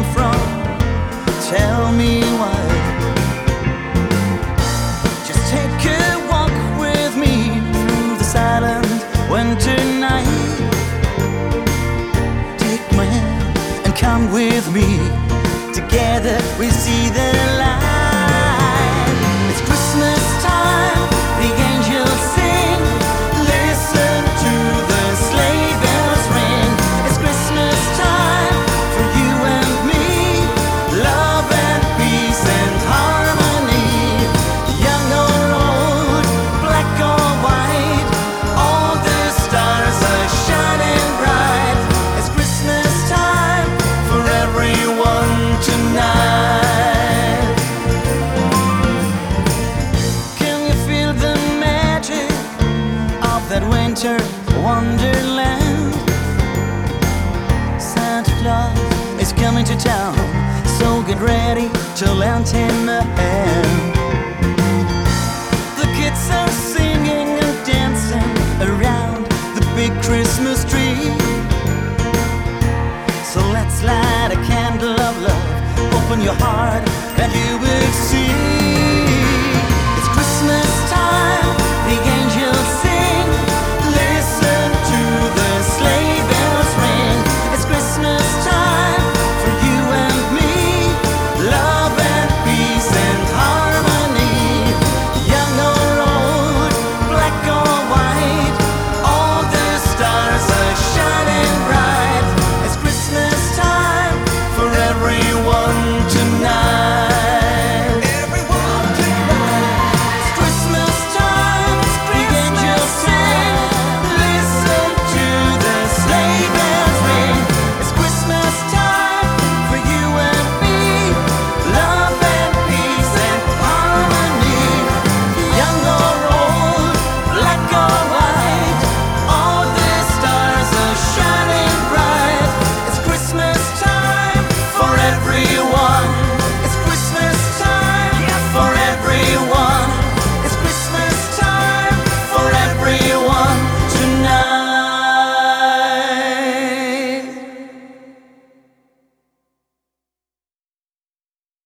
from? Tell me why. Just take a walk with me through the silent winter night. Take my hand and come with me. Together we see the light. It's Christmas time, the angels sing. Listen to the sleigh bells ring. It's Christmas time for you and me. Love and peace and harmony. Young or old, black or white, all the stars are shining bright. It's Christmas time for everyone tonight. Can you feel the magic of that winter wonderland? Santa Claus is coming to town, so get ready to lend him a hand. The kids are singing and dancing around the big Christmas tree. So let's light a candle of love. Open your heart and you will see.